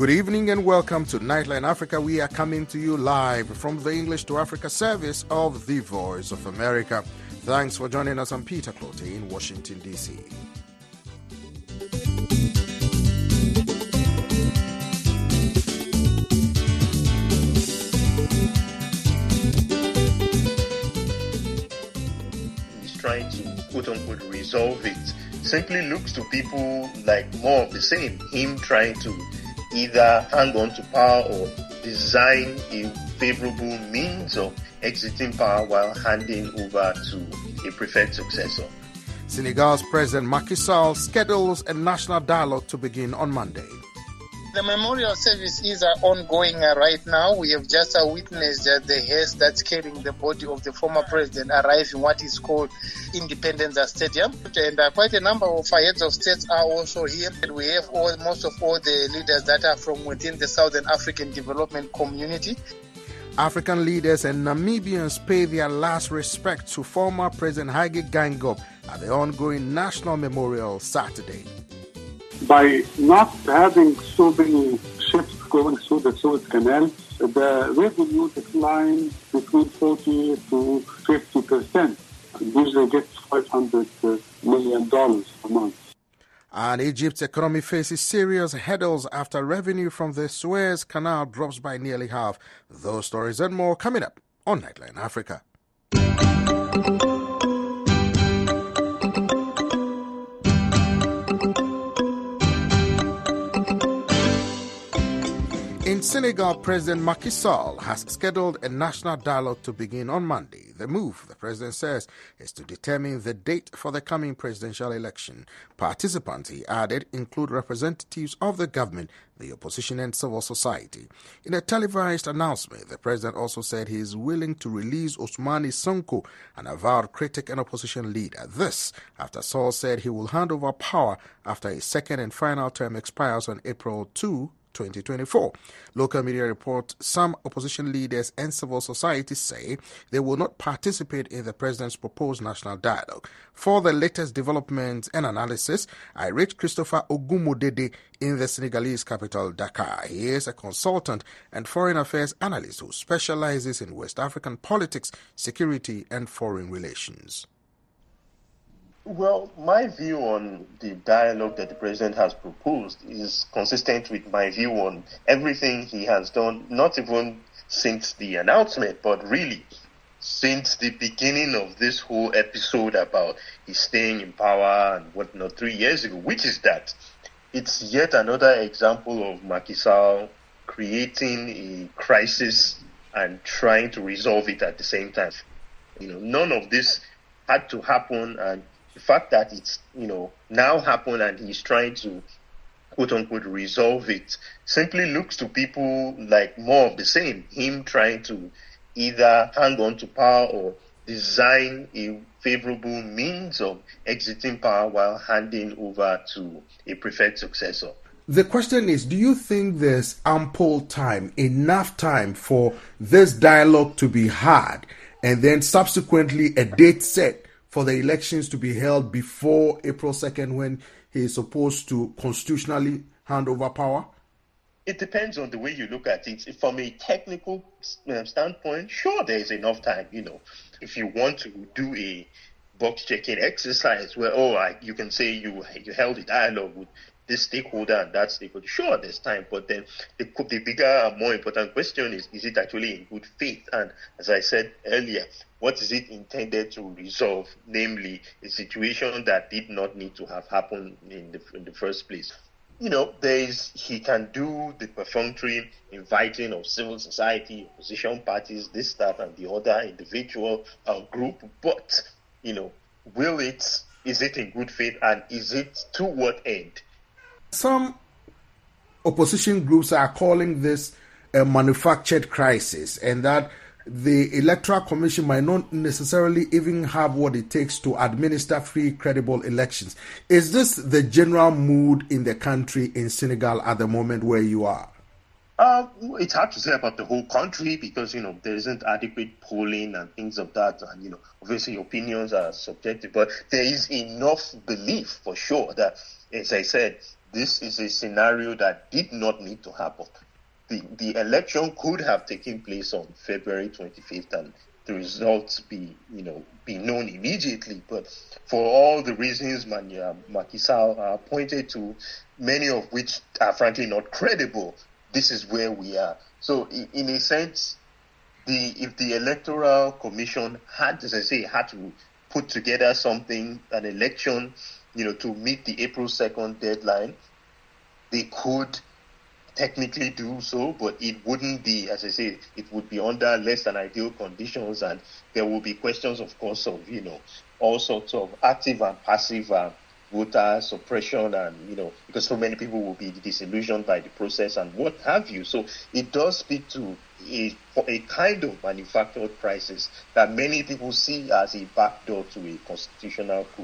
Good evening and welcome to Nightline Africa. We are coming to you live from the English to Africa service of the Voice of America. Thanks for joining us. I'm Peter Clote in Washington, D.C. He's trying to, quote-unquote, resolve it. Simply looks to people like more of the same. Him trying to either hang on to power or design a favorable means of exiting power while handing over to a preferred successor. Senegal's President Macky Sall schedules a national dialogue to begin on Monday. The memorial service is ongoing right now. We have just witnessed the hearse that's carrying the body of the former president arrive in what is called Independence Stadium. And quite a number of heads of states are also here. And we have most of all the leaders that are from within the Southern African Development Community. African leaders and Namibians pay their last respect to former President Hage Geingob at the ongoing National Memorial Saturday. By not having so many ships going through the Suez Canal, the revenue declined between 40 to 50%. Usually gets $500 million a month. And Egypt's economy faces serious hurdles after revenue from the Suez Canal drops by nearly half. Those stories and more coming up on Nightline Africa. In Senegal, President Macky Sall has scheduled a national dialogue to begin on Monday. The move, the president says, is to determine the date for the coming presidential election. Participants, he added, include representatives of the government, the opposition and civil society. In a televised announcement, the president also said he is willing to release Ousmane Sonko, an avowed critic and opposition leader. This after Sall said he will hand over power after his second and final term expires on April 2, 2024. Local media report some opposition leaders and civil society say they will not participate in the president's proposed national dialogue. For the latest developments and analysis, I reached Christopher Ogumodede in the Senegalese capital, Dakar. He is a consultant and foreign affairs analyst who specializes in West African politics, security, and foreign relations. Well, my view on the dialogue that the president has proposed is consistent with my view on everything he has done, not even since the announcement, but really since the beginning of this whole episode about his staying in power and whatnot 3 years ago, which is that it's yet another example of Macky Sall creating a crisis and trying to resolve it at the same time. None of this had to happen, and the fact that it's, now happened and he's trying to, quote-unquote, resolve it simply looks to people like more of the same. Him trying to either hang on to power or design a favorable means of exiting power while handing over to a preferred successor. The question is, do you think there's ample time, enough time for this dialogue to be had and then subsequently a date set for the elections to be held before April 2nd when he is supposed to constitutionally hand over power? It depends on the way you look at it. From a technical standpoint, sure, there is enough time. If you want to do a box-checking exercise where, you can say you held a dialogue with this stakeholder and that stakeholder, sure, there's time. But then the bigger, more important question is it actually in good faith? And as I said earlier, what is it intended to resolve? Namely, a situation that did not need to have happened in the first place. He can do the perfunctory inviting of civil society, opposition parties, this, that, and the other individual group. But, is it in good faith, and is it to what end? Some opposition groups are calling this a manufactured crisis, and that the Electoral Commission might not necessarily even have what it takes to administer free, credible elections. Is this the general mood in the country, in Senegal, at the moment where you are? It's hard to say about the whole country because, there isn't adequate polling and things of that. And, obviously opinions are subjective, but there is enough belief for sure that, as I said, this is a scenario that did not need to happen. The election could have taken place on February 25th and the results be known immediately. But for all the reasons Macky Sall pointed to, many of which are frankly not credible, this is where we are. So in a sense, if the Electoral Commission had, as I say, had to put together something, an election, to meet the April 2nd deadline, they could technically do so, but it wouldn't be, as I say, it would be under less than ideal conditions, and there will be questions, of course, of, all sorts of active and passive voter suppression, and, because so many people will be disillusioned by the process and what have you. So it does speak to a kind of manufactured crisis that many people see as a backdoor to a constitutional coup.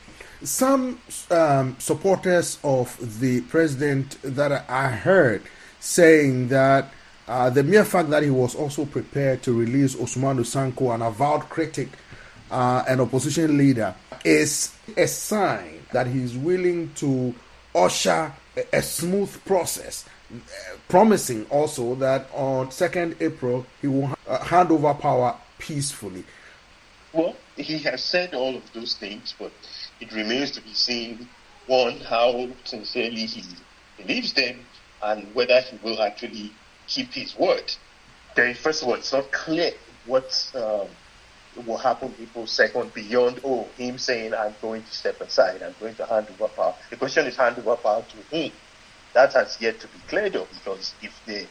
Some supporters of the president that I heard saying that the mere fact that he was also prepared to release Ousmane Sonko, an avowed critic and opposition leader, is a sign that he's willing to usher a smooth process, promising also that on 2nd April he will hand over power peacefully. Well, he has said all of those things, but it remains to be seen, one, how sincerely he believes them and whether he will actually keep his word. Then, first of all, it's not clear what will happen April 2nd beyond, him saying, I'm going to step aside, I'm going to hand over power. The question is, hand over power to whom? That has yet to be cleared up, because if there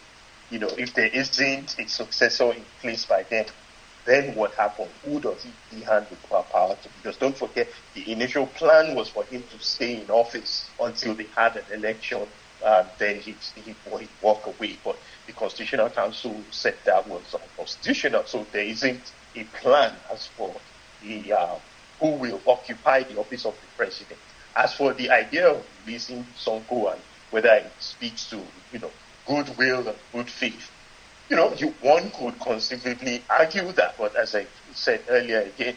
isn't a successor in place by then what happened? Who does he hand over power to? Because don't forget, the initial plan was for him to stay in office until they had an election, then he'd walk away. But the Constitutional Council said that was unconstitutional, so there isn't a plan as for the who will occupy the office of the president. As for the idea of releasing Sonko and whether it speaks to goodwill and good faith, one could conceivably argue that, but as I said earlier again,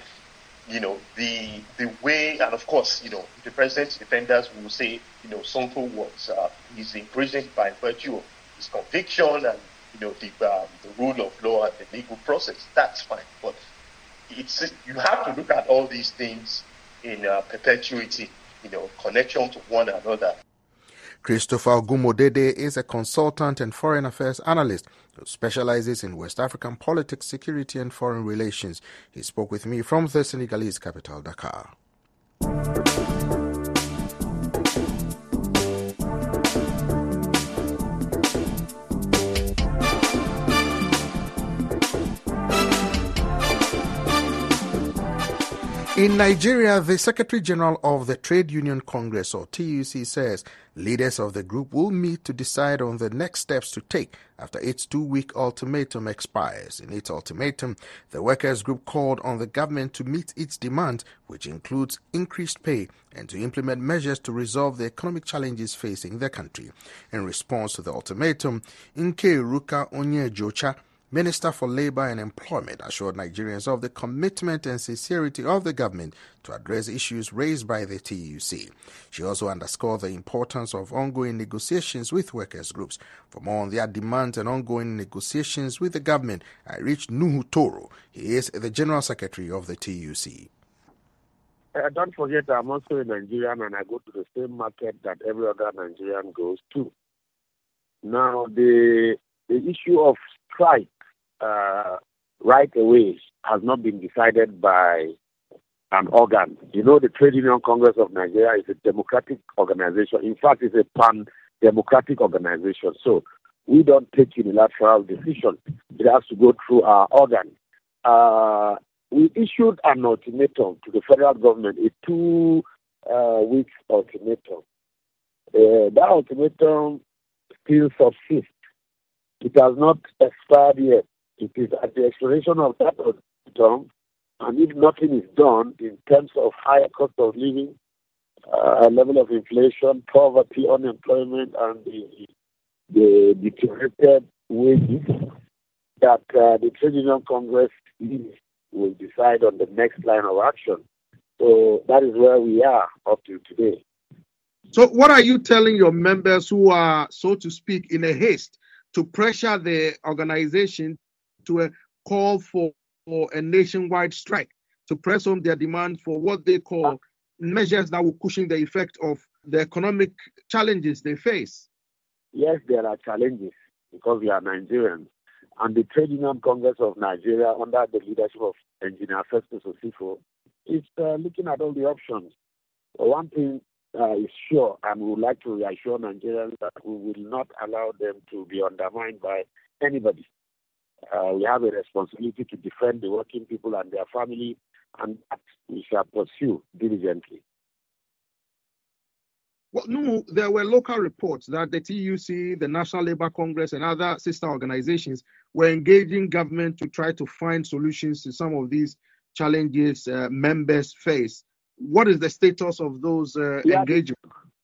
the way, and of course, the president's defenders will say, Sonko he's imprisoned by virtue of his conviction and, the rule of law and the legal process. That's fine, but you have to look at all these things in perpetuity, connection to one another. Christopher Ogumodede is a consultant and foreign affairs analyst who specializes in West African politics, security, and foreign relations. He spoke with me from the Senegalese capital, Dakar. In Nigeria, the Secretary General of the Trade Union Congress, or TUC, says leaders of the group will meet to decide on the next steps to take after its 2-week ultimatum expires. In its ultimatum, the workers' group called on the government to meet its demands, which includes increased pay and to implement measures to resolve the economic challenges facing the country. In response to the ultimatum, Nkeruka Onyejocha, Minister for Labour and Employment, assured Nigerians of the commitment and sincerity of the government to address issues raised by the TUC. She also underscored the importance of ongoing negotiations with workers' groups. For more on their demands and ongoing negotiations with the government, I reached Nuhu Toro. He is the General Secretary of the TUC. Don't forget, I'm also a Nigerian and I go to the same market that every other Nigerian goes to. Now, the issue of strike right away has not been decided by an organ. The Trade Union Congress of Nigeria is a democratic organization. In fact, it's a pan-democratic organization. So we don't take unilateral decisions. It has to go through our organ. We issued an ultimatum to the federal government, a 2-week ultimatum. That ultimatum still subsists. It has not expired yet. It is at the expiration of that term, and if nothing is done in terms of higher cost of living, level of inflation, poverty, unemployment, and the deteriorated wages, that the Trade Union Congress will decide on the next line of action. So that is where we are up to today. So what are you telling your members who are, so to speak, in a haste to pressure the organization to call for a nationwide strike, to press on their demand for what they call measures that will cushion the effect of the economic challenges they face? Yes, there are challenges because we are Nigerians. And the Trade Union Congress of Nigeria, under the leadership of Engineer Festus Osifo, is looking at all the options. One thing is sure, and we would like to reassure Nigerians that we will not allow them to be undermined by anybody. We have a responsibility to defend the working people and their family, and that we shall pursue diligently. Well, no, there were local reports that the TUC, the National Labour Congress, and other sister organizations were engaging government to try to find solutions to some of these challenges members face. What is the status of those engagements?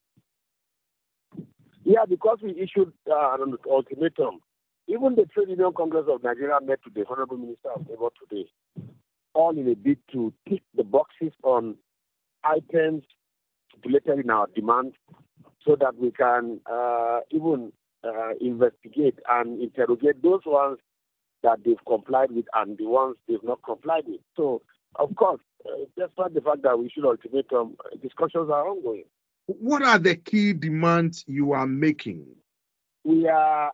Yeah, because we issued an ultimatum. Even the Trade Union Congress of Nigeria met with the Honorable Minister of Labour today, all in a bid to tick the boxes on items stipulated in our demand so that we can even investigate and interrogate those ones that they've complied with and the ones they've not complied with. So, of course, despite the fact that we issued ultimatum, discussions are ongoing. What are the key demands you are making? We have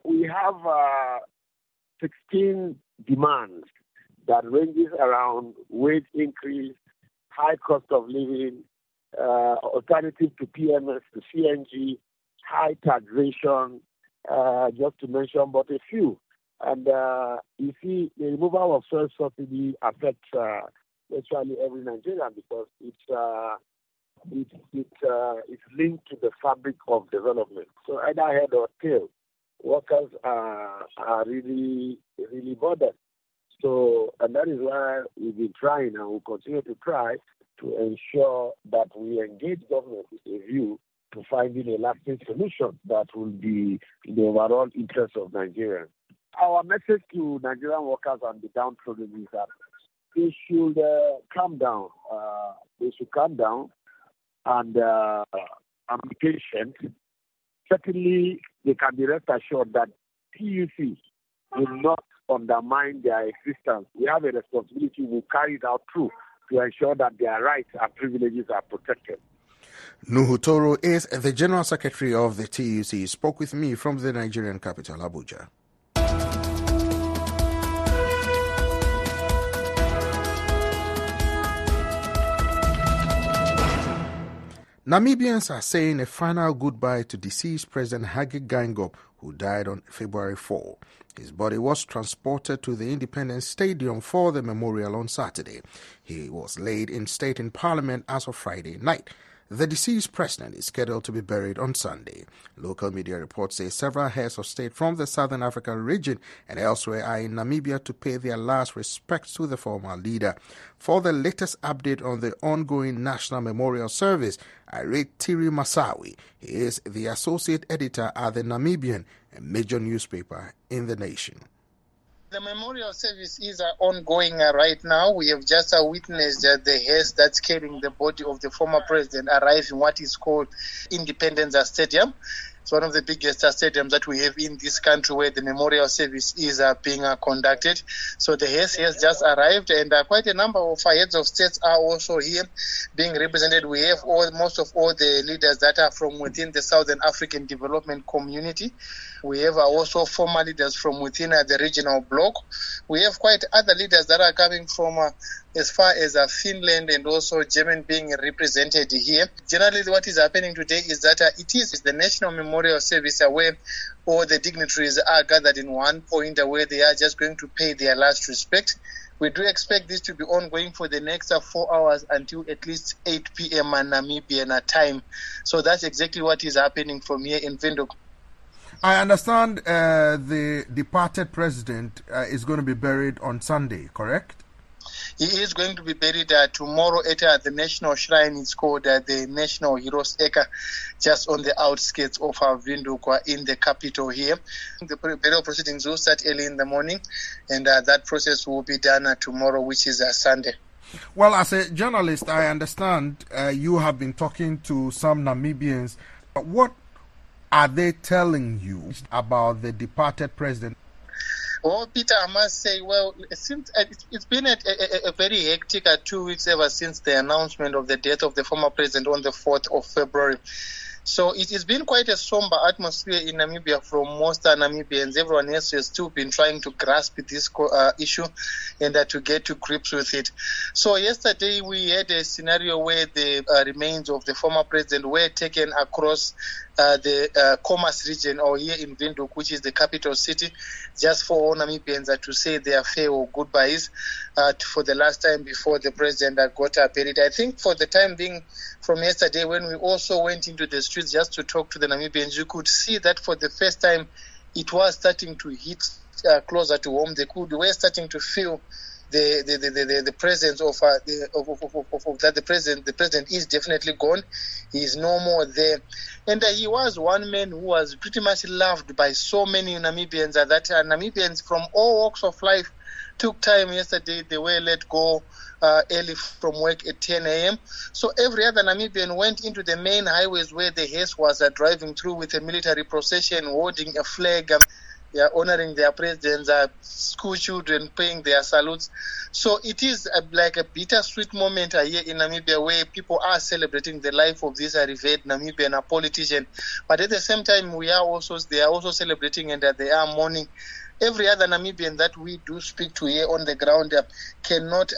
16 demands that ranges around wage increase, high cost of living, alternative to PMS, to CNG, high taxation, just to mention but a few. And you see, the removal of fuel subsidy affects virtually every Nigerian because it's linked to the fabric of development. So either head or tail, workers are really, really bothered. So, and that is why we've been trying and will continue to try to ensure that we engage government with a view to finding a lasting solution that will be in the overall interest of Nigerians. Our message to Nigerian workers and the downtrodden is that they should calm down. They should calm down and be patient. Certainly, they can be rest assured that TUC will not undermine their existence. We have a responsibility. We'll carry it out through to ensure that their rights and privileges are protected. Nuhu Toro is the General Secretary of the TUC. He spoke with me from the Nigerian capital, Abuja. Namibians are saying a final goodbye to deceased President Hage Geingob, who died on February 4. His body was transported to the Independence Stadium for the memorial on Saturday. He was laid in state in Parliament as of Friday night. The deceased president is scheduled to be buried on Sunday. Local media reports say several heads of state from the Southern African region and elsewhere are in Namibia to pay their last respects to the former leader. For the latest update on the ongoing National Memorial Service, I read Thierry Massawi. He is the associate editor at the Namibian, a major newspaper in the nation. The memorial service is ongoing right now. We have just witnessed the hearse that's carrying the body of the former president arrive in what is called Independence Stadium. It's one of the biggest stadiums that we have in this country where the memorial service is being conducted. So the hearse has just arrived, and quite a number of heads of states are also here being represented. We have most of all the leaders that are from within the Southern African Development Community. We have also former leaders from within the regional bloc. We have quite other leaders that are coming from as far as Finland and also Germany being represented here. Generally, what is happening today is that it is the National Memorial Service where all the dignitaries are gathered in one point where they are just going to pay their last respect. We do expect this to be ongoing for the next 4 hours until at least 8 p.m. Namibian time. So that's exactly what is happening from here in Windhoek. I understand the departed president is going to be buried on Sunday, correct? He is going to be buried tomorrow at the National Shrine. It's called the National Heroes Acre, just on the outskirts of Windhoek in the capital here. The burial proceedings will start early in the morning, and that process will be done tomorrow, which is Sunday. Well, as a journalist, I understand you have been talking to some Namibians What are they telling you about the departed president? Well, Peter, I must say, it's been a very hectic 2 weeks ever since the announcement of the death of the former president on the 4th of February. So it has been quite a somber atmosphere in Namibia from most Namibians. Everyone else has still been trying to grasp this issue and to get to grips with it. So yesterday we had a scenario where the remains of the former president were taken across the Khomas region, or here in Windhoek, which is the capital city, just for all Namibians to say their farewell goodbyes for the last time before the president got buried. I think for the time being, from yesterday, when we also went into the streets just to talk to the Namibians, you could see that for the first time it was starting to hit closer to home. They were starting to feel the presence of that the president is definitely gone. He is no more there. And he was one man who was pretty much loved by so many Namibians, that Namibians from all walks of life took time yesterday. They were let go early from work at 10 a.m. So every other Namibian went into the main highways where the hearse was driving through with a military procession, holding a flag, honoring their presidents, school children paying their salutes. So it is like a bittersweet moment here in Namibia, where people are celebrating the life of this revered Namibian politician. But at the same time, they are also celebrating and they are mourning. Every other Namibian that we do speak to here on the ground cannot,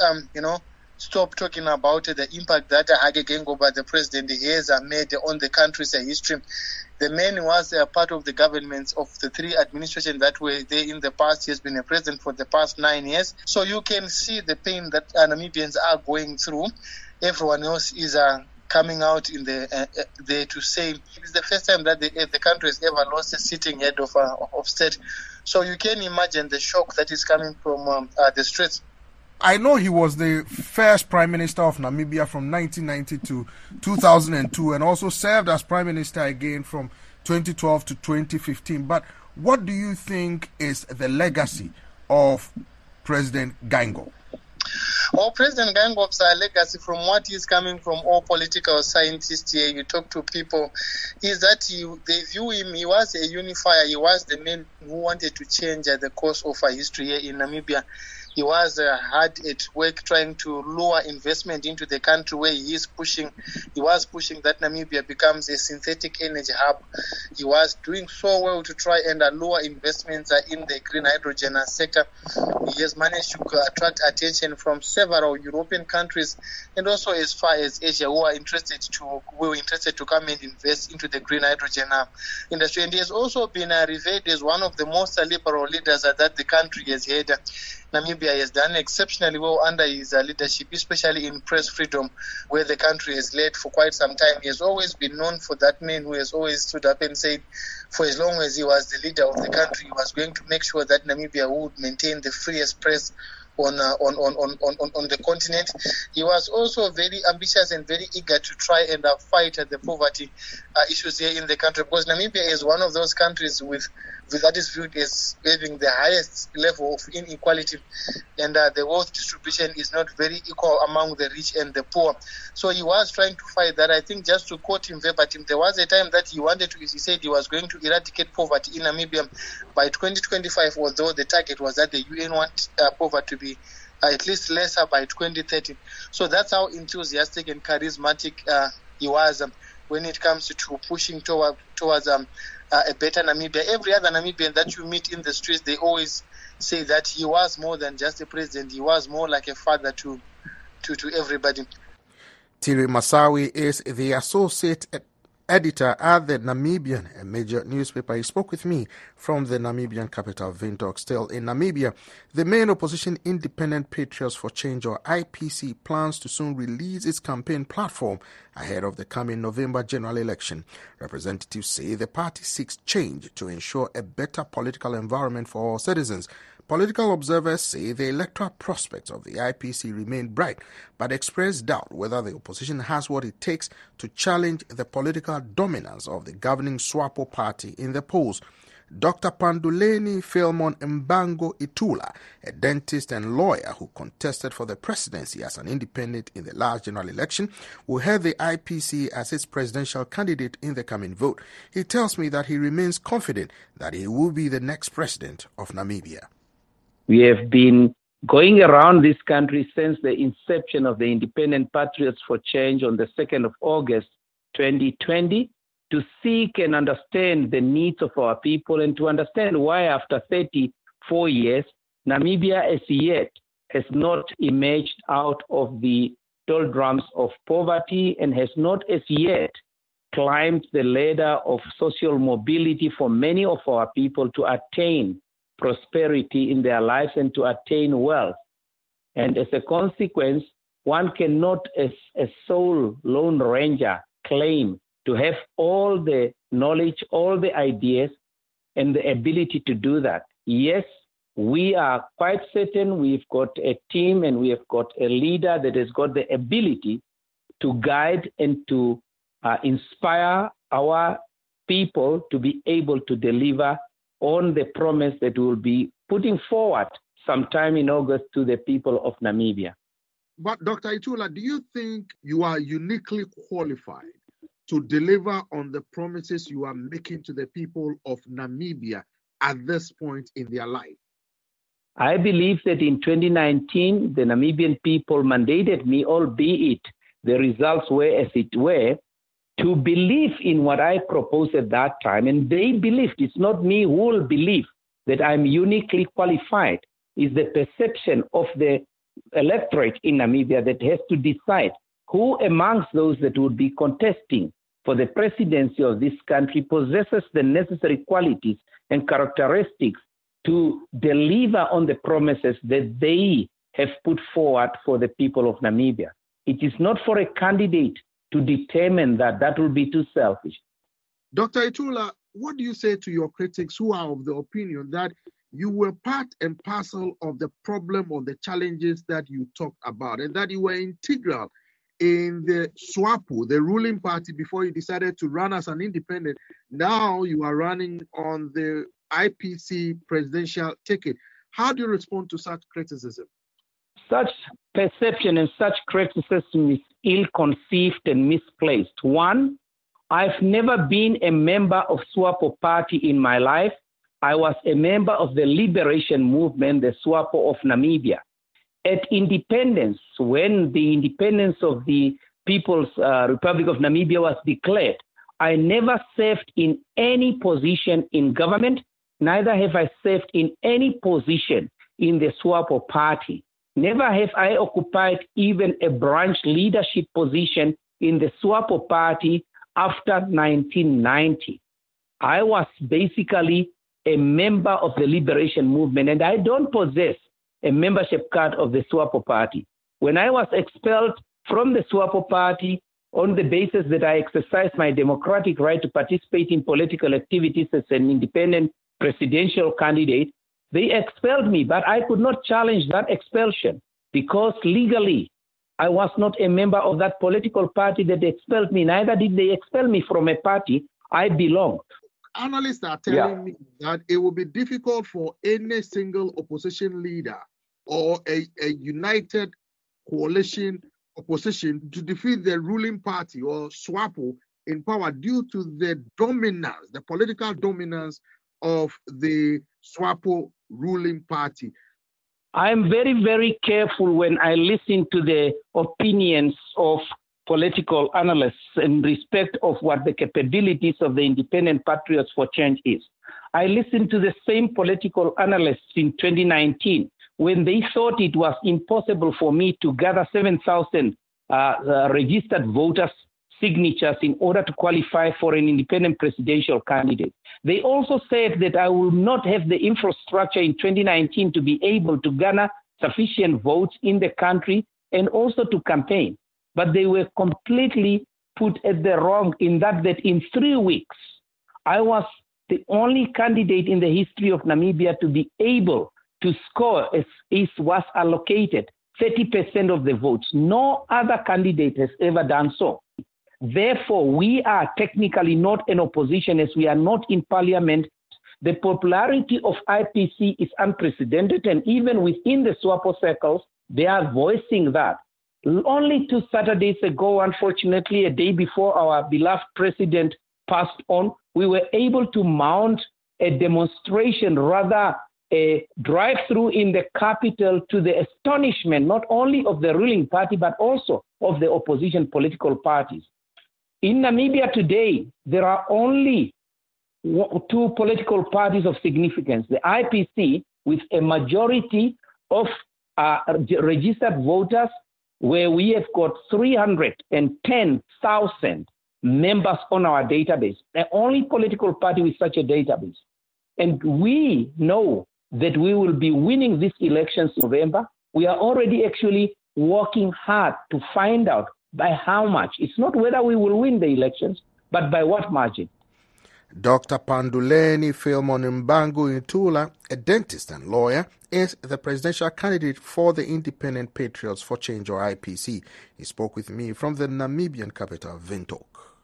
stop talking about the impact that Hage Geingob, the president, has made on the country's history. The man was part of the governments of the three administrations that were there in the past. He has been a president for the past 9 years. So you can see the pain that Namibians are going through. Everyone else is coming out in there to say it's the first time that the country has ever lost a sitting head of state. So you can imagine the shock that is coming from the streets. I know he was the first Prime Minister of Namibia from 1990 to 2002 and also served as Prime Minister again from 2012 to 2015. But what do you think is the legacy of President Geingob? Well, President Geingob's legacy, from what is coming from all political scientists here, you talk to people, is that they view him, he was a unifier. He was the man who wanted to change the course of history here in Namibia. He was hard at work trying to lure investment into the country, where he was pushing that Namibia becomes a synthetic energy hub. He was doing so well to try and lure investments in the green hydrogen sector. He has managed to attract attention from several European countries and also as far as Asia, who were interested to come and invest into the green hydrogen industry. And he has also been revered as one of the most liberal leaders that the country has had. Namibia has done exceptionally well under his leadership, especially in press freedom, where the country has led for quite some time. He has always been known for that man who has always stood up and said, for as long as he was the leader of the country, he was going to make sure that Namibia would maintain the freest press on the continent. He was also very ambitious and very eager to try and fight the poverty issues here in the country, because Namibia is one of those countries that is viewed as having the highest level of inequality, and the wealth distribution is not very equal among the rich and the poor. So he was trying to fight that. I think, just to quote him verbatim, there was a time that he said he was going to eradicate poverty in Namibia by 2025, although the target was that the UN want poverty to be at least lesser by 2030. So that's how enthusiastic and charismatic he was when it comes to pushing towards a better Namibia. Every other Namibian that you meet in the streets, they always say that he was more than just a president. He was more like a father to everybody. Thierry Massawi is the associate editor at the Namibian, a major newspaper. He spoke with me from the Namibian capital, Windhoek. Still in Namibia, the main opposition Independent Patriots for Change, or IPC, plans to soon release its campaign platform ahead of the coming November general election. Representatives say the party seeks change to ensure a better political environment for all citizens. Political observers say the electoral prospects of the IPC remain bright, but express doubt whether the opposition has what it takes to challenge the political dominance of the governing SWAPO party in the polls. Dr. Panduleni Philemon Mbango Itula, a dentist and lawyer who contested for the presidency as an independent in the last general election, will head the IPC as its presidential candidate in the coming vote. He tells me that he remains confident that he will be the next president of Namibia. We have been going around this country since the inception of the Independent Patriots for Change on the 2nd of August 2020 to seek and understand the needs of our people and to understand why after 34 years, Namibia as yet has not emerged out of the doldrums of poverty and has not as yet climbed the ladder of social mobility for many of our people to attain prosperity in their lives and to attain wealth. And as a consequence, one cannot, as a sole lone ranger, claim to have all the knowledge, all the ideas, and the ability to do that. Yes, we are quite certain we've got a team and we have got a leader that has got the ability to guide and to inspire our people to be able to deliver on the promise that we will be putting forward sometime in August to the people of Namibia. But Dr. Itula, do you think you are uniquely qualified to deliver on the promises you are making to the people of Namibia at this point in their life? I believe that in 2019, the Namibian people mandated me, albeit the results were as it were, to believe in what I proposed at that time. And they believed. It's not me who will believe that I'm uniquely qualified. It's the perception of the electorate in Namibia that has to decide who amongst those that would be contesting for the presidency of this country possesses the necessary qualities and characteristics to deliver on the promises that they have put forward for the people of Namibia. It is not for a candidate to determine that. That will be too selfish. Dr. Itula, what do you say to your critics who are of the opinion that you were part and parcel of the problem or the challenges that you talked about and that you were integral in the SWAPO, the ruling party, before you decided to run as an independent? Now you are running on the IPC presidential ticket. How do you respond to such criticism? Such perception and such criticism is ill-conceived and misplaced. One, I've never been a member of SWAPO party in my life. I was a member of the liberation movement, the SWAPO of Namibia. At independence, when the independence of the People's Republic of Namibia was declared, I never served in any position in government, neither have I served in any position in the SWAPO party. Never have I occupied even a branch leadership position in the SWAPO party after 1990. I was basically a member of the liberation movement, and I don't possess a membership card of the SWAPO party. When I was expelled from the SWAPO party on the basis that I exercised my democratic right to participate in political activities as an independent presidential candidate, they expelled me, but I could not challenge that expulsion because legally I was not a member of that political party that expelled me. Neither did they expel me from a party I belonged. Analysts are telling me that it will be difficult for any single opposition leader or a united coalition opposition to defeat the ruling party or SWAPO in power due to the dominance, the political dominance of the SWAPO ruling party. I'm very, very careful when I listen to the opinions of political analysts in respect of what the capabilities of the Independent Patriots for Change is. I listened to the same political analysts in 2019 when they thought it was impossible for me to gather 7,000 registered voters' signatures in order to qualify for an independent presidential candidate. They also said that I will not have the infrastructure in 2019 to be able to garner sufficient votes in the country and also to campaign. But they were completely put at the wrong in that in 3 weeks, I was the only candidate in the history of Namibia to be able to score, as was allocated, 30% of the votes. No other candidate has ever done so. Therefore, we are technically not an opposition as we are not in parliament The popularity of IPC is unprecedented, and even within the SWAPO circles, they are voicing that. Only 2 Saturdays ago, unfortunately, a day before our beloved president passed on, we were able to mount a demonstration, rather a drive-through in the capital, to the astonishment not only of the ruling party, but also of the opposition political parties. In Namibia today, there are only 2 political parties of significance. The IPC, with a majority of registered voters, where we have got 310,000 members on our database, the only political party with such a database. And we know that we will be winning these elections in November. We are already actually working hard to find out by how much. It's not whether we will win the elections, but by what margin. Dr. Panduleni Philemon Mbangu Ntula, a dentist and lawyer, is the presidential candidate for the Independent Patriots for Change, or IPC. He spoke with me from the Namibian capital, Windhoek.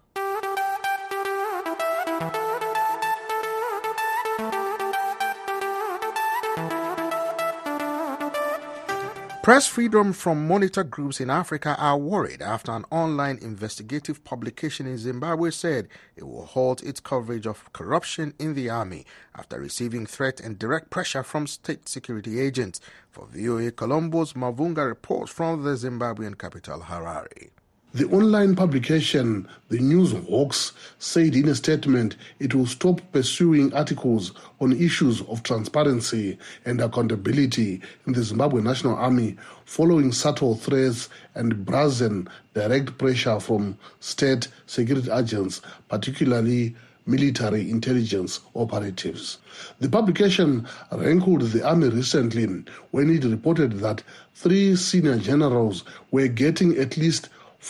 Press freedom from monitor groups in Africa are worried after an online investigative publication in Zimbabwe said it will halt its coverage of corruption in the army after receiving threat and direct pressure from state security agents. For VOA Colombo's Mavunga reports from the Zimbabwean capital, Harare. The online publication, The News Hawks, said in a statement it will stop pursuing articles on issues of transparency and accountability in the Zimbabwe National Army following subtle threats and brazen direct pressure from state security agents, particularly military intelligence operatives. The publication rankled the army recently when it reported that 3 senior generals were getting at least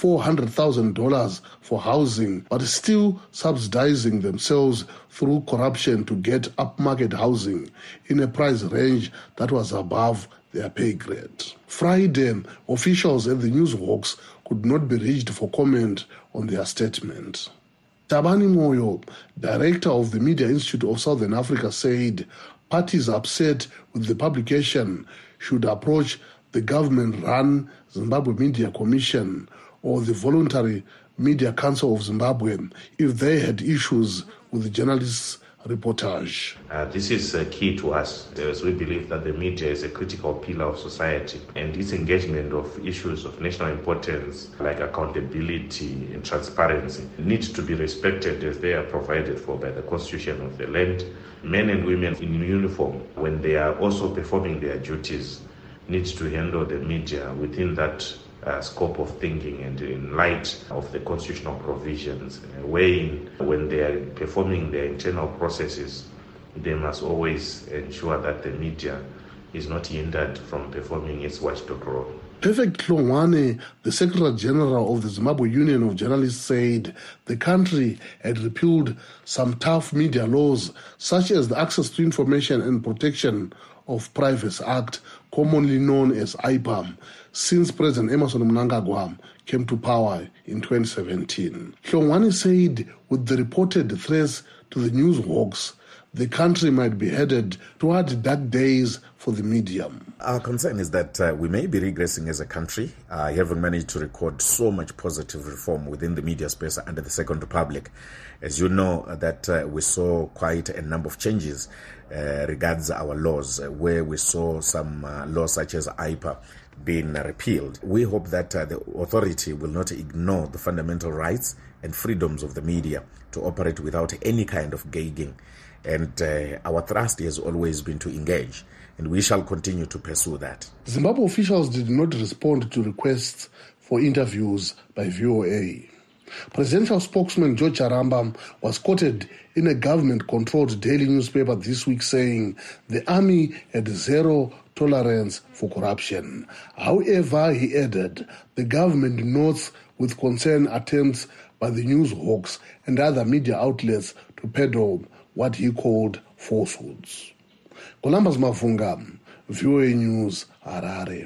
$400,000 for housing, but still subsidizing themselves through corruption to get upmarket housing in a price range that was above their pay grade. Friday, officials at the Newshawks could not be reached for comment on their statement. Tabani Moyo, director of the Media Institute of Southern Africa, said parties upset with the publication should approach the government-run Zimbabwe Media Commission or the Voluntary Media Council of Zimbabwe if they had issues with the journalists' reportage. This is key to us, as we believe that the media is a critical pillar of society, and its engagement of issues of national importance like accountability and transparency needs to be respected as they are provided for by the Constitution of the land. Men and women in uniform, when they are also performing their duties, needs to handle the media within that scope of thinking and in light of the constitutional provisions, wherein when they are performing their internal processes, they must always ensure that the media is not hindered from performing its watchdog role. Perfect Hlongwane, the Secretary General of the Zimbabwe Union of Journalists, said the country had repealed some tough media laws, such as the Access to Information and Protection of Privacy Act, commonly known as IPAM, since President Emmerson Mnangagwa came to power in 2017. Hlongwane said with the reported threats to the news hawks, the country might be headed toward dark days for the media. Our concern is that we may be regressing as a country, having managed to record so much positive reform within the media space under the Second Republic. As you know, that we saw quite a number of changes regards our laws, where we saw some laws such as IPA being repealed. We hope that the authority will not ignore the fundamental rights and freedoms of the media to operate without any kind of gagging. And our thrust has always been to engage, and we shall continue to pursue that. Zimbabwe officials did not respond to requests for interviews by VOA. Presidential spokesman George Charamba was quoted in a government-controlled daily newspaper this week saying the army had zero tolerance for corruption. However, he added, the government notes with concern attempts by the news hawks and other media outlets to peddle what he called falsehoods. Columbus Mavunga, VOA News, Harare.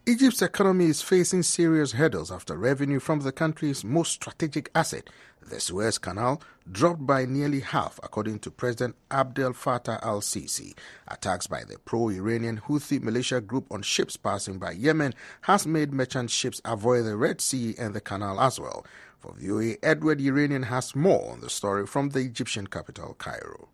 Egypt's economy is facing serious hurdles after revenue from the country's most strategic asset, the Suez Canal, dropped by nearly half, according to President Abdel Fattah al-Sisi. Attacks by the pro-Iranian Houthi militia group on ships passing by Yemen has made merchant ships avoid the Red Sea and the canal as well. For VOA, Edward Iranian has more on the story from the Egyptian capital, Cairo.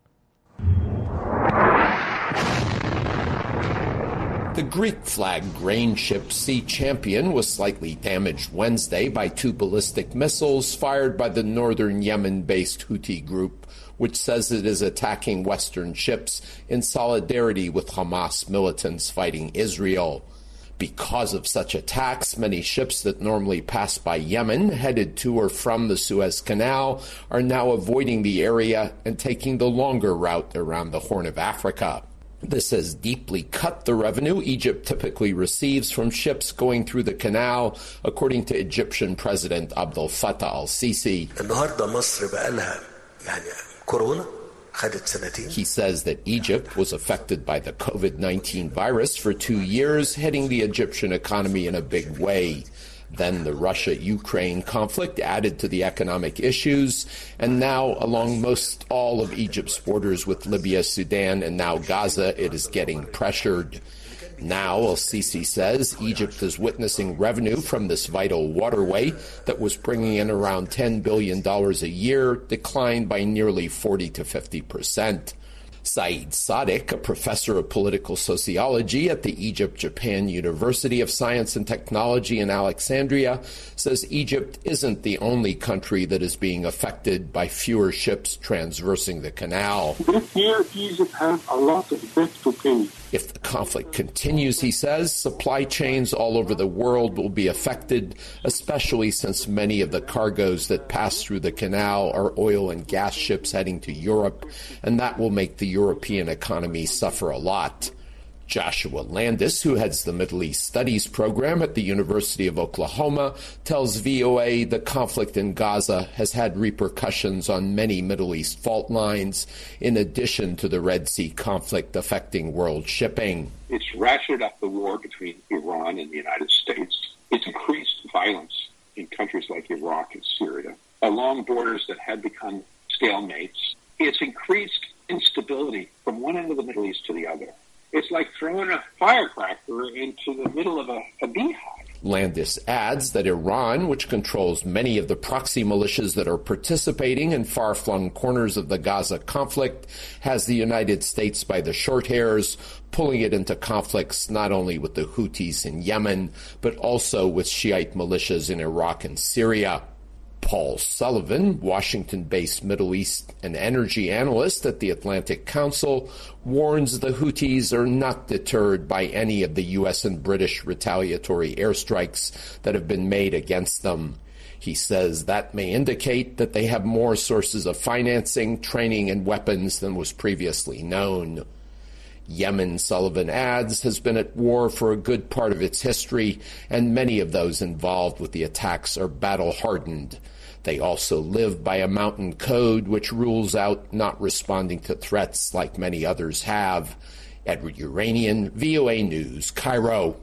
The Greek-flagged grain ship Sea Champion was slightly damaged Wednesday by 2 ballistic missiles fired by the northern Yemen-based Houthi group, which says it is attacking Western ships in solidarity with Hamas militants fighting Israel. Because of such attacks, many ships that normally pass by Yemen, headed to or from the Suez Canal, are now avoiding the area and taking the longer route around the Horn of Africa. This has deeply cut the revenue Egypt typically receives from ships going through the canal, according to Egyptian President Abdel Fattah al-Sisi. He says that Egypt was affected by the COVID-19 virus for 2 years, hitting the Egyptian economy in a big way. Then the Russia-Ukraine conflict added to the economic issues, and now along most all of Egypt's borders with Libya, Sudan, and now Gaza, it is getting pressured. Now, al-Sisi says, Egypt is witnessing revenue from this vital waterway that was bringing in around $10 billion a year, declined by nearly 40 to 50%. Saeed Sadiq, a professor of political sociology at the Egypt-Japan University of Science and Technology in Alexandria, says Egypt isn't the only country that is being affected by fewer ships transversing the canal. This year, Egypt has a lot of debt to pay. If the conflict continues, he says, supply chains all over the world will be affected, especially since many of the cargoes that pass through the canal are oil and gas ships heading to Europe, and that will make the European economy suffer a lot. Joshua Landis, who heads the Middle East Studies program at the University of Oklahoma, tells VOA the conflict in Gaza has had repercussions on many Middle East fault lines, in addition to the Red Sea conflict affecting world shipping. It's ratcheted up the war between Iran and the United States. It's increased violence in countries like Iraq and Syria, along borders that had become stalemates. It's increased instability from one end of the Middle East to the other. It's like throwing a firecracker into the middle of a beehive. Landis adds that Iran, which controls many of the proxy militias that are participating in far-flung corners of the Gaza conflict, has the United States by the short hairs, pulling it into conflicts not only with the Houthis in Yemen, but also with Shiite militias in Iraq and Syria. Paul Sullivan, Washington-based Middle East and energy analyst at the Atlantic Council, warns the Houthis are not deterred by any of the U.S. and British retaliatory airstrikes that have been made against them. He says that may indicate that they have more sources of financing, training, and weapons than was previously known. Yemen, Sullivan adds, has been at war for a good part of its history, and many of those involved with the attacks are battle-hardened. They also live by a mountain code which rules out not responding to threats like many others have. Edward Uranian, VOA News, Cairo.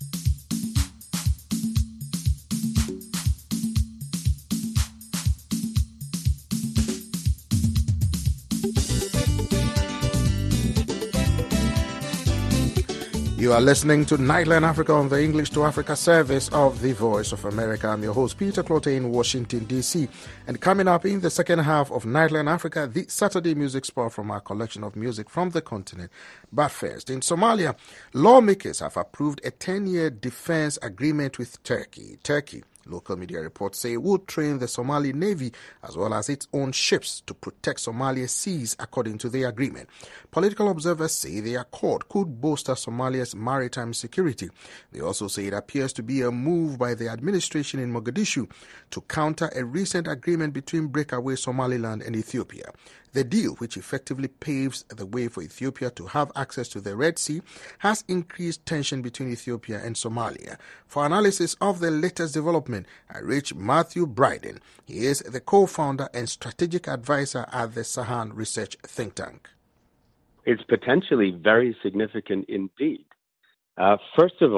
You are listening to Nightline Africa on the English to Africa service of the Voice of America. I'm your host, Peter Clote in Washington, D.C. And coming up in the second half of Nightline Africa, the Saturday music spot from our collection of music from the continent. But first, in Somalia, lawmakers have approved a 10-year defense agreement with Turkey. Local media reports say it would train the Somali Navy as well as its own ships to protect Somalia's seas according to the agreement. Political observers say the accord could bolster Somalia's maritime security. They also say it appears to be a move by the administration in Mogadishu to counter a recent agreement between breakaway Somaliland and Ethiopia. The deal, which effectively paves the way for Ethiopia to have access to the Red Sea, has increased tension between Ethiopia and Somalia. For analysis of the latest development, I reached Matthew Bryden. He is the co-founder and strategic advisor at the Sahan Research think tank. It's potentially very significant indeed. First of all,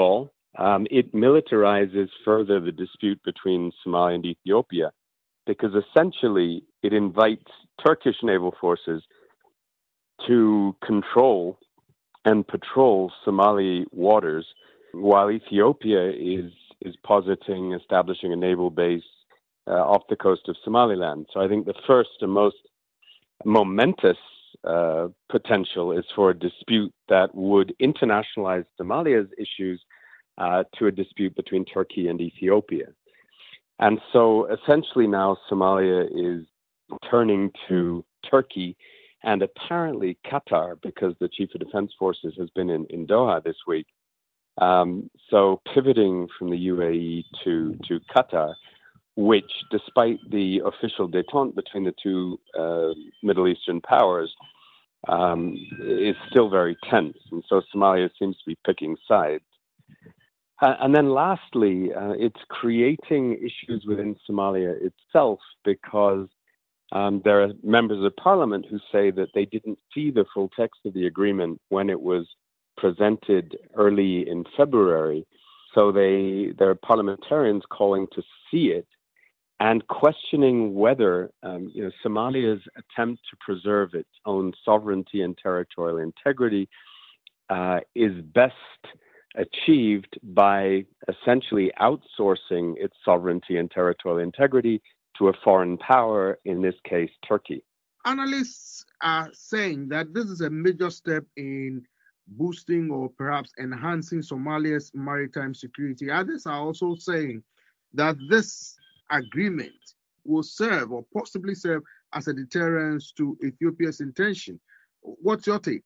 it militarizes further the dispute between Somalia and Ethiopia, because essentially it invites Turkish naval forces to control and patrol Somali waters, while Ethiopia is positing establishing a naval base off the coast of Somaliland. So I think the first and most momentous potential is for a dispute that would internationalize Somalia's issues to a dispute between Turkey and Ethiopia. And so essentially now Somalia is turning to Turkey and apparently Qatar, because the Chief of Defense Forces has been in Doha this week. So pivoting from the UAE to Qatar, which, despite the official détente between the two Middle Eastern powers, is still very tense. And so Somalia seems to be picking sides. And then lastly, it's creating issues within Somalia itself, because there are members of parliament who say that they didn't see the full text of the agreement when it was presented early in February. So there are parliamentarians calling to see it and questioning whether Somalia's attempt to preserve its own sovereignty and territorial integrity is best achieved by essentially outsourcing its sovereignty and territorial integrity to a foreign power, in this case, Turkey. Analysts are saying that this is a major step in boosting or perhaps enhancing Somalia's maritime security. Others are also saying that this agreement will serve or possibly serve as a deterrence to Ethiopia's intention. What's your take?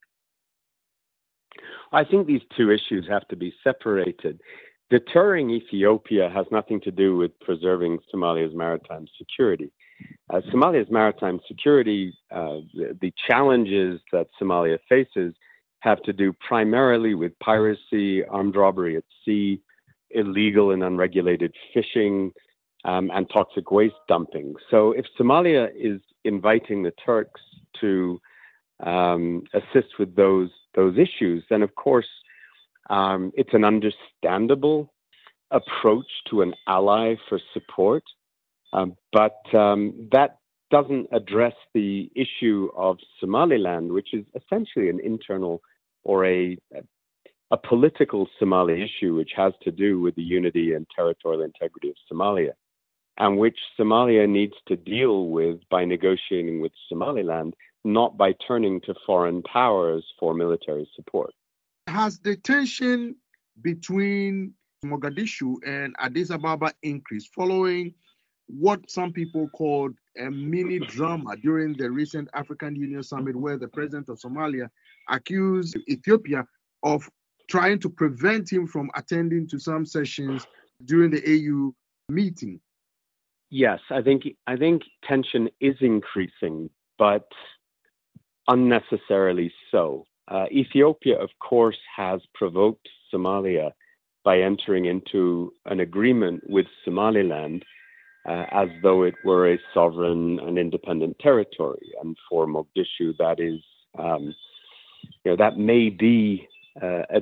I think these two issues have to be separated. Deterring Ethiopia has nothing to do with preserving Somalia's maritime security. Somalia's maritime security, the challenges that Somalia faces have to do primarily with piracy, armed robbery at sea, illegal and unregulated fishing, and toxic waste dumping. So if Somalia is inviting the Turks to assist with those issues, then of course it's an understandable approach to an ally for support, but that doesn't address the issue of Somaliland, which is essentially an internal or a political Somali issue, which has to do with the unity and territorial integrity of Somalia, and which Somalia needs to deal with by negotiating with Somaliland, not by turning to foreign powers for military support. Has the tension between Mogadishu and Addis Ababa increased following what some people called a mini drama during the recent African Union summit, where the president of Somalia accused Ethiopia of trying to prevent him from attending to some sessions during the AU meeting? Yes, I think tension is increasing, but unnecessarily so. Ethiopia, of course, has provoked Somalia by entering into an agreement with Somaliland as though it were a sovereign and independent territory. And for Mogadishu, that is, that may be a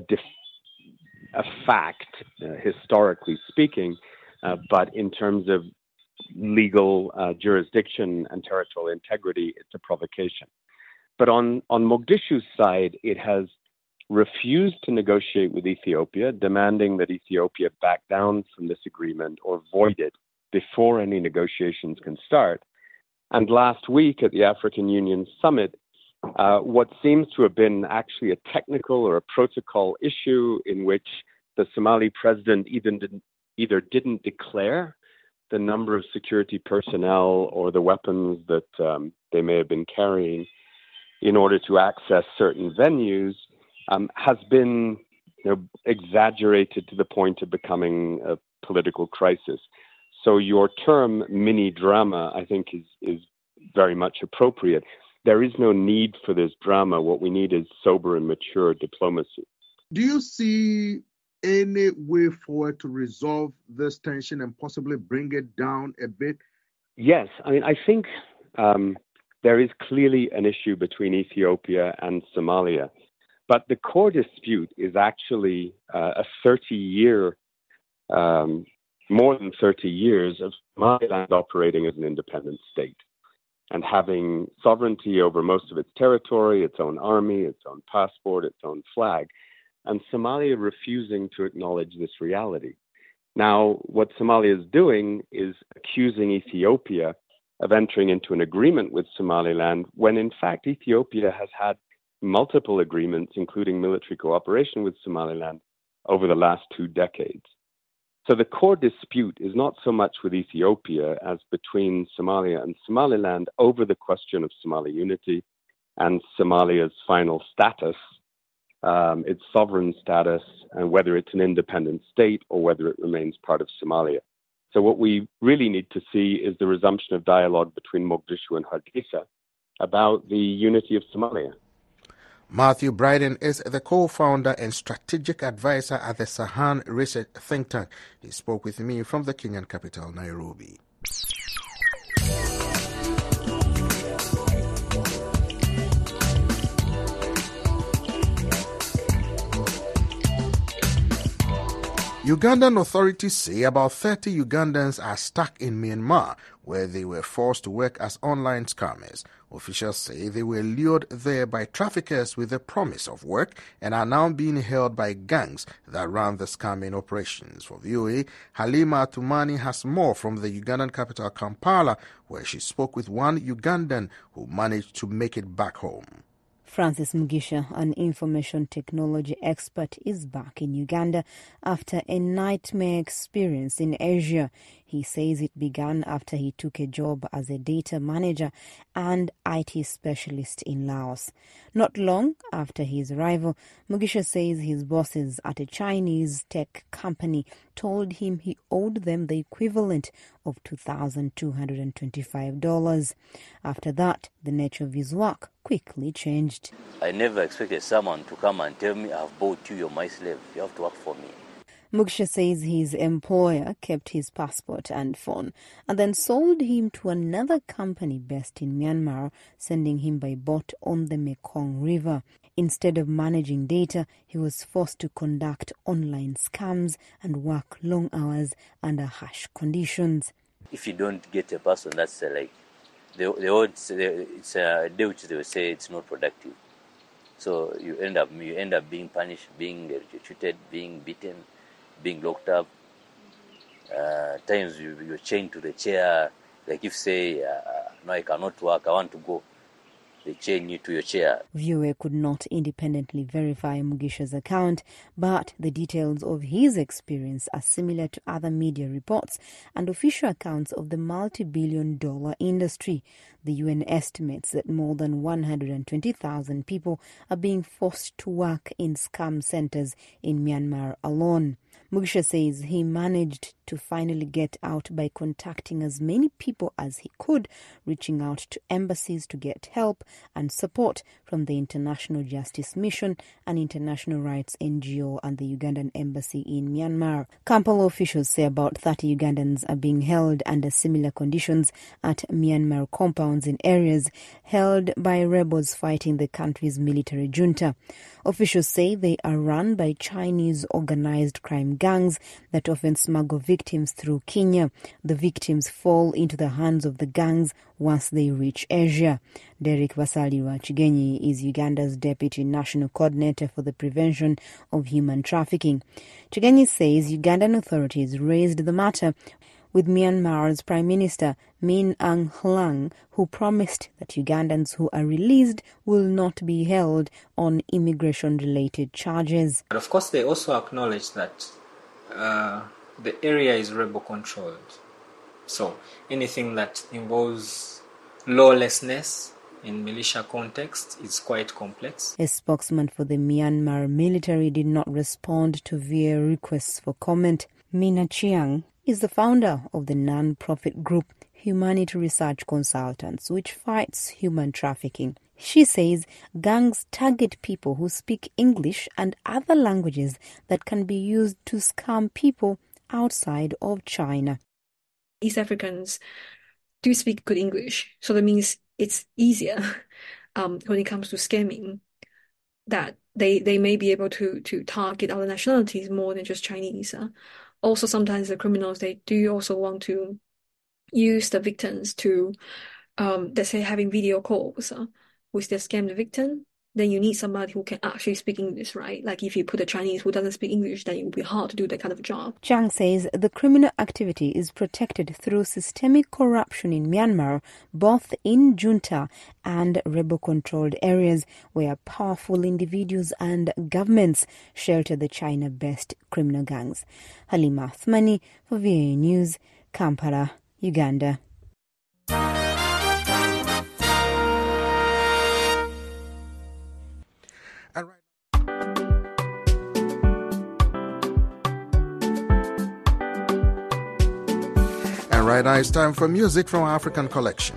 fact, historically speaking, but in terms of legal jurisdiction and territorial integrity, it's a provocation. But on Mogadishu's side, it has refused to negotiate with Ethiopia, demanding that Ethiopia back down from this agreement or void it before any negotiations can start. And last week at the African Union summit, what seems to have been actually a technical or a protocol issue in which the Somali president either didn't declare the number of security personnel or the weapons that they may have been carrying in order to access certain venues, has been exaggerated to the point of becoming a political crisis. So your term mini drama, I think, is very much appropriate. There is no need for this drama. What we need is sober and mature diplomacy. Do you see any way forward to resolve this tension and possibly bring it down a bit? Yes. I mean, I think there is clearly an issue between Ethiopia and Somalia. But the core dispute is actually a 30-year, more than 30 years of Somaliland operating as an independent state and having sovereignty over most of its territory, its own army, its own passport, its own flag, and Somalia refusing to acknowledge this reality. Now, what Somalia is doing is accusing Ethiopia of entering into an agreement with Somaliland when, in fact, Ethiopia has had multiple agreements, including military cooperation with Somaliland, over the last 2 decades. So the core dispute is not so much with Ethiopia as between Somalia and Somaliland over the question of Somali unity and Somalia's final status, its sovereign status, and whether it's an independent state or whether it remains part of Somalia. So what we really need to see is the resumption of dialogue between Mogadishu and Hargeisa about the unity of Somalia. Matthew Bryden is the co-founder and strategic advisor at the Sahan Research think tank. He spoke with me from the Kenyan capital, Nairobi. Ugandan authorities say about 30 Ugandans are stuck in Myanmar, where they were forced to work as online scammers. Officials say they were lured there by traffickers with the promise of work and are now being held by gangs that run the scamming operations. For VOA, Halima Atumani has more from the Ugandan capital, Kampala, where she spoke with one Ugandan who managed to make it back home. Francis Mugisha, an information technology expert, is back in Uganda after a nightmare experience in Asia. He says it began after he took a job as a data manager and IT specialist in Laos. Not long after his arrival, Mugisha says his bosses at a Chinese tech company told him he owed them the equivalent of $2,225. After that, the nature of his work quickly changed. I never expected someone to come and tell me, I've bought you, you're my slave, you have to work for me. Mugisha says his employer kept his passport and phone and then sold him to another company based in Myanmar, sending him by boat on the Mekong River. Instead of managing data, he was forced to conduct online scams and work long hours under harsh conditions. If you don't get a person, that's like, it's a day which they will say it's not productive. So you end up being punished, being treated, being beaten, being locked up. Times you're chained to the chair. Like if say, no, I cannot work, I want to go. They chain you to your chair. VOA could not independently verify Mugisha's account, but the details of his experience are similar to other media reports and official accounts of the multi-billion-dollar industry. The UN estimates that more than 120,000 people are being forced to work in scam centers in Myanmar alone. Mugisha says he managed to finally get out by contacting as many people as he could, reaching out to embassies to get help and support from the International Justice Mission, an international rights NGO, and the Ugandan embassy in Myanmar. Kampala officials say about 30 Ugandans are being held under similar conditions at Myanmar compounds in areas held by rebels fighting the country's military junta. Officials say they are run by Chinese organized crime gangs that often smuggle victims through Kenya. The victims fall into the hands of the gangs once they reach Asia. Derek Vasaliwa Chigenyi is Uganda's Deputy National Coordinator for the Prevention of Human Trafficking. Chigenyi says Ugandan authorities raised the matter with Myanmar's Prime Minister Min Aung Hlaing, who promised that Ugandans who are released will not be held on immigration-related charges. But of course, they also acknowledge that the area is rebel-controlled. So anything that involves lawlessness in militia context is quite complex. A spokesman for the Myanmar military did not respond to VOA requests for comment. Mina Chiang is the founder of the non-profit group Humanity Research Consultants, which fights human trafficking. She says gangs target people who speak English and other languages that can be used to scam people outside of China. East Africans do speak good English, so that means it's easier when it comes to scamming, that they may be able to target other nationalities more than just Chinese. Also, sometimes the criminals, they do also want to use the victims to, let's say, having video calls with the scammed victim. Then you need somebody who can actually speak English, right? Like if you put a Chinese who doesn't speak English, then it will be hard to do that kind of job. Zhang says the criminal activity is protected through systemic corruption in Myanmar, both in junta and rebel-controlled areas where powerful individuals and governments shelter the China-based criminal gangs. Halima Athmani for VOA News, Kampala, Uganda. And right now it's time for music from our African collection.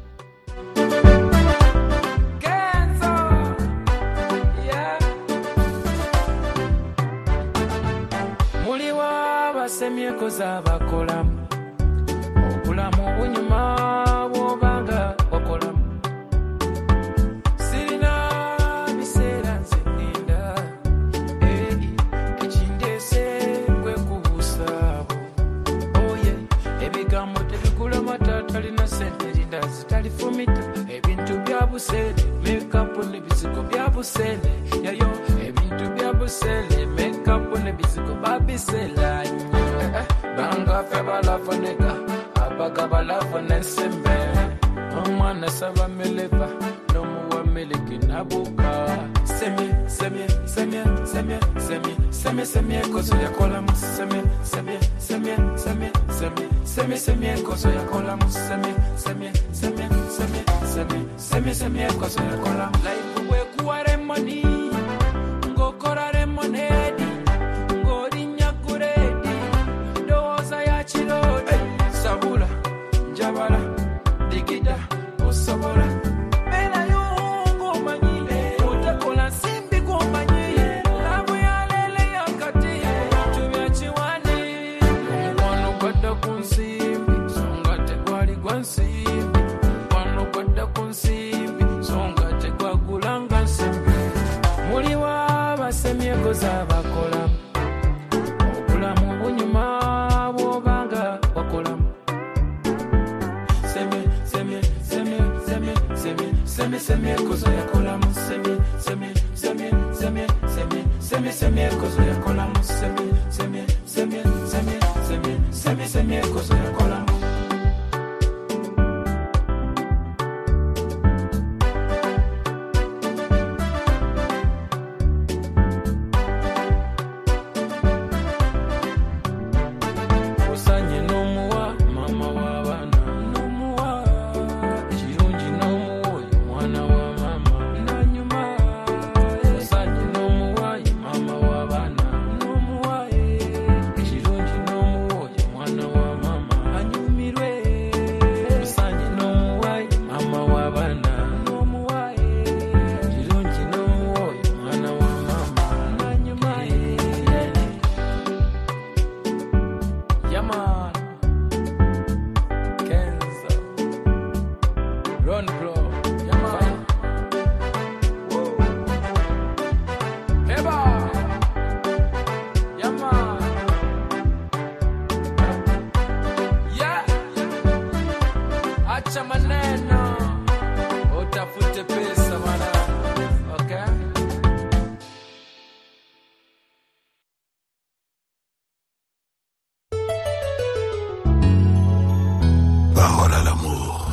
Parole à l'amour.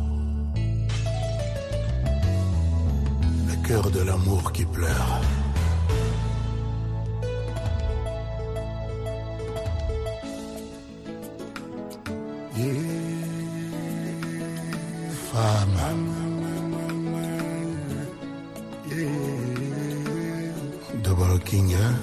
Le cœur de l'amour qui pleure. Femme. Double King, hein?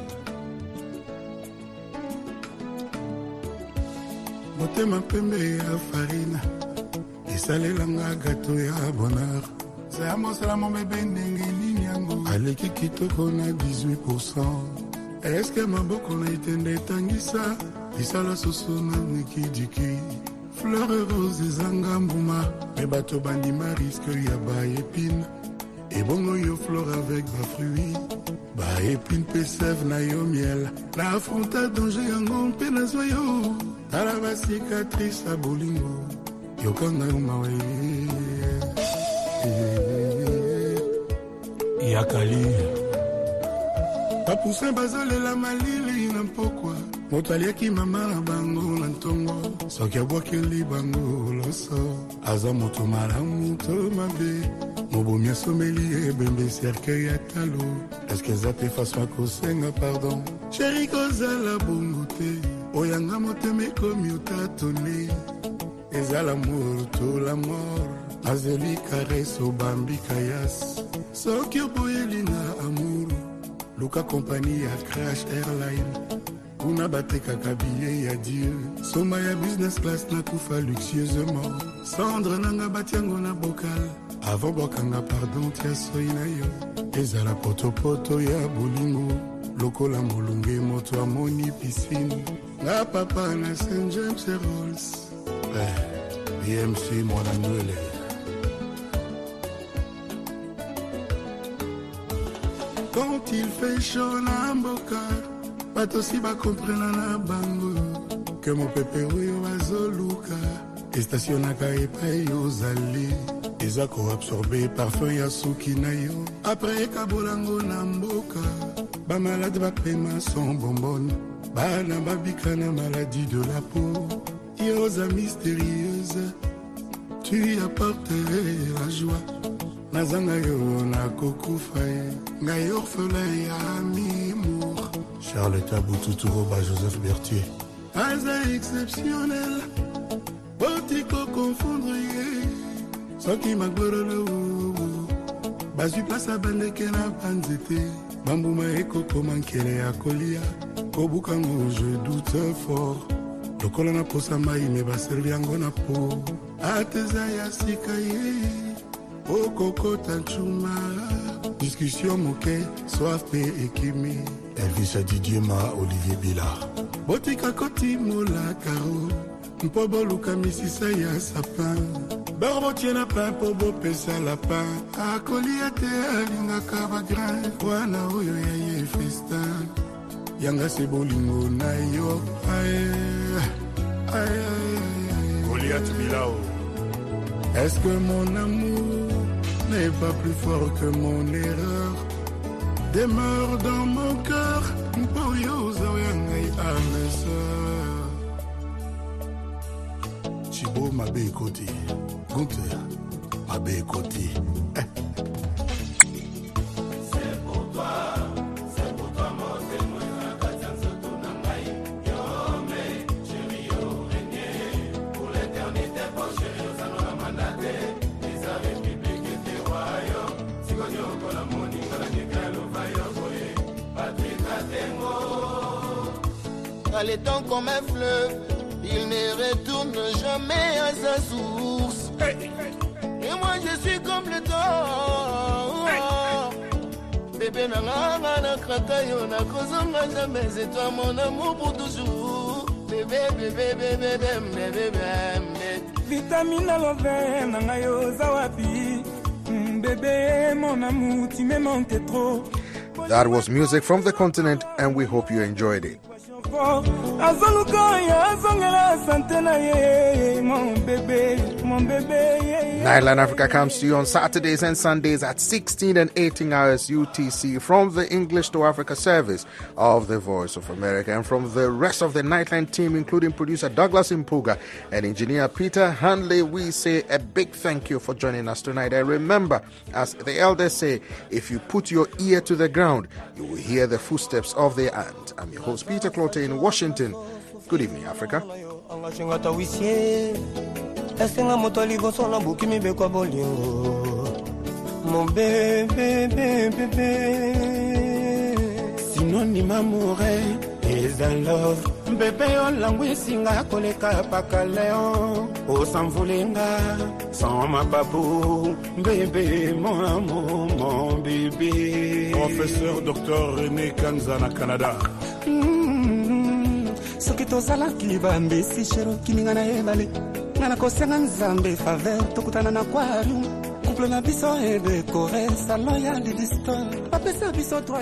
Motema pembe ya farina esalelanga gato ya bonheur saya mosala momebe ndenge nini yango aleki kitoko na 18%. Eske maboko na itende etangisa lisala soso na nikidiki fleur rose ezanga mbuma me bato bandima riske ya baepine Et bongo yo flore avec ba fruits. Ba épine pe sève na yo miel. La fronta danger yango pe na zoyo. Tala ba cicatrice a bolingo. Yo kanga yo mawe. Yakali. Ta poussin bazole la malili n'importe Motalia ki mama na bango lantongo. Soki abwaki libango loso. Aza moto malamu to mabe. Mobomi asomeli ebembe cercueil ya talo. Est-ce que ça te fasse ma kosenga pardon? Chéri kozala bongo te. Oyanga motema ekomi otatone. Eza l'amour to la mort. Azeli caresse obambi kayas. Soki oboyeli na amour. Luka compagnie ya Crash Airline. Kuna bateka kabiye ya Dieu. Soma ya business class na kufa luxueusement. Cendre nanga batiango na bocal. Avant bokanga pardon tia soina yo. Ezala poto ya bolingo. Lokola molunge moto amoni piscine. Na papa na St. James et Rolls. BMC mon annuel. Quand il fait chaud na mboka. Pas aussi bas comprendre la bango que mon pépé ou azoluka estationnaka et paye aux allées des accords absorbés parfum ya suki na yo après kabolango na mboka ba malade ba pema son bonbon ba na babika na maladie de la peau yosa mystérieuse tu apportes la joie nazanga yo na kokufa ngai orphelin ya mimour Charles Taboutoutouro by Joseph Berthier. Aza exceptionnel, Botiko confondre, Soki Magborolo, Basu place à Bandeke na Panzete, Bambouma Eko Komankele à Kolia, Kobukango, je doute fort. Le colonna Posamaï me va servir en po. Atezaya Sikaye, Okoko Tanchuma, discussion moquée, soif et Kimi. Elvis Didier Ma Olivier Billard. Botika Koti Mola Karo. Mpobo Luka Misisa ya sapin. Barbo tiena pain pobo pesa lapin. Akoli ate alinga kabagrin. Wana oyo ya ye festin. Yanga se bolingo na yo. Goliath Bilao. Est-ce que mon amour n'est pas plus fort que mon erreur? Demeure dans mon cœur, pour yo zoyangai à mes sœurs. Chibo Mabé Koti, Gunther Mabé Koti. C'est pour toi mon témoin. Katsansoto Nangai, Yome, chéri yo régné, pour l'éternité, pour chéri yo sanora mandate, les aves bibliques et tes royaumes, si gonyo kola moni, kola kekalo. Le temps comme un fleuve, il ne retourne jamais à sa source. Et moi je suis comme le temps. Bébé nanga na krakayo na kozonga jamais. C'est toi mon amour pour toujours. Bébé, bébé, bébé, bébé, bébé. Vitamine love nanga yo zawapi. Bébé mon amour, tu me manques trop. That was music from the continent, and we hope you enjoyed it. Nightline Africa comes to you on Saturdays and Sundays at 16 and 18 hours UTC from the English to Africa service of the Voice of America, and from the rest of the Nightline team, including producer Douglas Impuga and engineer Peter Hanley. We say a big thank you for joining us tonight. And remember, as the elders say, if you put your ear to the ground, you will hear the footsteps of the ant. I'm your host, Peter Clote in Washington. Good evening, Africa. Synonyme amour is a love. Bébé olangwi singa koleka pakaleo. O samvulenga sans ma babou. Bébé mon amour, mon bébé. Professeur Dr René Kanzana, Canada. Soki tozalaki bambesi shero kininga na ebale. Ngana kosenga nzambe faveur tokutana na aquarium. couple na biso et décoré salon ya lidisto. Apesa biso